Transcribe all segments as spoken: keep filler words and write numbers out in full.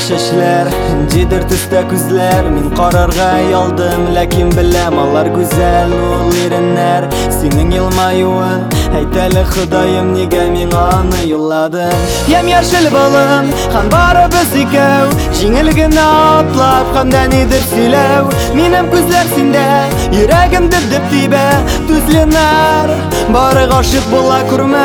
чәчләр, дидер төстә күзләр. Мин карарга ялдым, ләкин беләм, алар гүзәл ул иреннәр. Синең елмаюың, әйт әле Ходаем, нигә миңа аны юлладың? Ямь-яшел балым, һәм барыбыз икәү, җиңел генә атлап, һәм дә нидер сөйләү. Минем күзләр синдә, йөрәгем дөп-дөп тибә. Түзленәр, бары гашык була күрмә.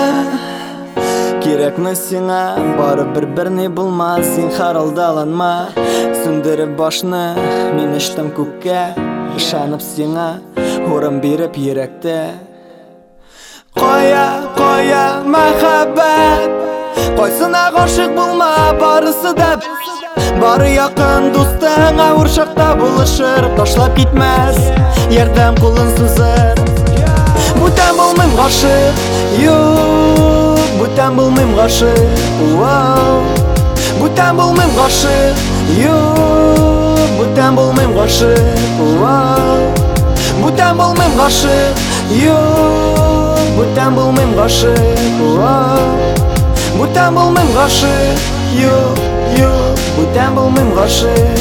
Кирәкме сиңа, бары бер-бер ни булмас. Син харылдаланма, сүндереп башны. Мин очтым күккә, ышанып сиңа, урын биреп йөрәктә. Кая, кая мәхәббәт, кайсына гашык булма, барысы да бары якын дустың, авыр чакта булышыр, ташлап китмәс, ярдәм кулын сузыр. Бүтән булмыйм гашык, юк, бүтән булмыйм гашык, бүтән булмыйм гашык, юк, бүтән булмыйм гашык, бүтән булмыйм гашык, юк, бүтән булмыйм гашык, бүтән булмыйм гашык, юк, юк, бүтән булмыйм гашык.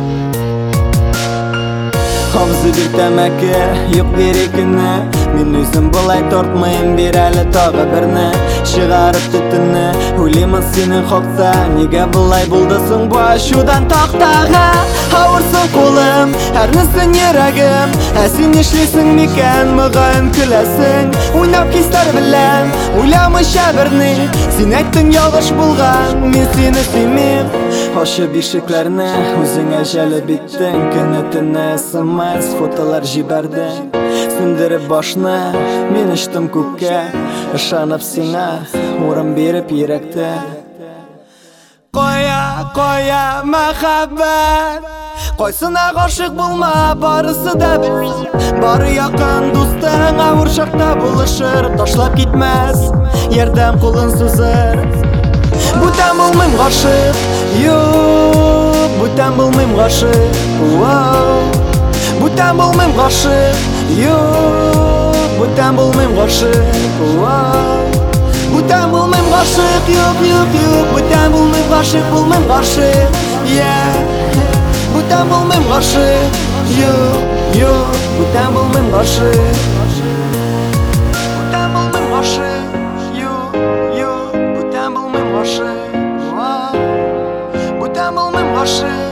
Кабзы бир тәмәке, юк бирекене. Мин үзем болай тартмыйм, бир әле тагы берне. Чыгарып төтенне, уйлыймын синең хакта. Нигә болай булды соң бу ачудан тактага? Авырсың кулым, әрнесен йөрәгем. Ә син нишлисең микән, мөгаен көләсең? Уйнап хисләр белән, уйламыйча берни. Син әйттең ялгыш булган, мин сине сөймим. Ачып ишекләрне, үзеңә җәлеп иттең. Көне-төне смс, фотолар җибәрдең. Сүндереп башны, мин очтым күккә, ышанып сиңа, урын биреп йөрәктә. Кая, кая мәхәббәт, кайсына гашык булма, барысы да бары якын дустың, авыр чакта булышыр, ташлап китмәс, ярдәм кулын сузыр. Бүтән булмыйм гашык, юк, бүтән булмыйм гашык, бүтән булмыйм гашык, юк, бүтән булмыйм гашык, бүтән булмыйм гашык, юк, юк, юк, бүтән булмыйм гашык, булмыйм гашык, бүтән булмыйм гашык, юк, юк, бүтән булмыйм гашык, бүтән булмыйм гашык, юк, юк, бүтән булмыйм гашык, бүтән булмыйм гашык.